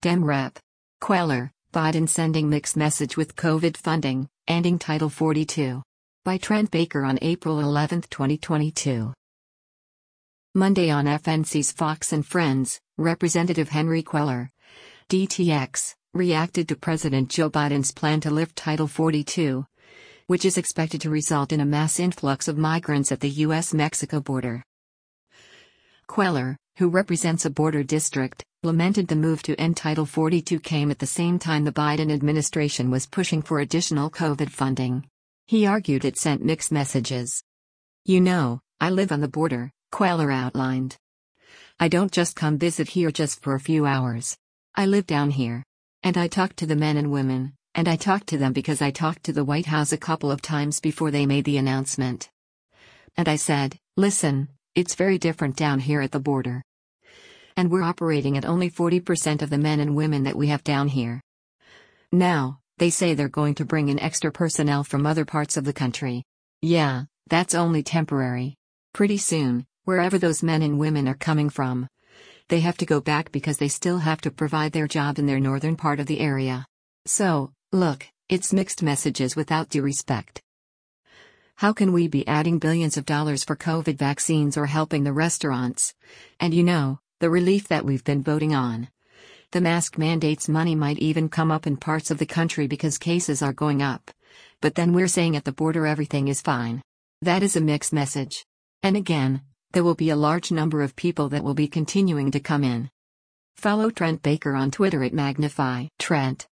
Dem Rep. Queller, Biden sending mixed message with COVID funding, ending Title 42. By Trent Baker on April 11, 2022. Monday on FNC's Fox and Friends, Representative Henry Queller, DTX, reacted to President Joe Biden's plan to lift Title 42, which is expected to result in a mass influx of migrants at the U.S.-Mexico border. Queller, who represents a border district, lamented the move to end Title 42 came at the same time the Biden administration was pushing for additional COVID funding. He argued it sent mixed messages. "You know, I live on the border," Queller outlined. "I don't just come visit here just for a few hours. I live down here. And I talk to the men and women, and I talk to them because I talked to the White House a couple of times before they made the announcement. And I said, listen, it's very different down here at the border. And we're operating at only 40% of the men and women that we have down here. Now, they say they're going to bring in extra personnel from other parts of the country. Yeah, that's only temporary. Pretty soon, wherever those men and women are coming from, they have to go back because they still have to provide their job in their northern part of the area. So, look, it's mixed messages without due respect. How can we be adding billions of dollars for COVID vaccines or helping the restaurants? And you know, the relief that we've been voting on. The mask mandates money might even come up in parts of the country because cases are going up. But then we're saying at the border everything is fine. That is a mixed message. And again, there will be a large number of people that will be continuing to come in." Follow Trent Baker on Twitter at Magnify Trent.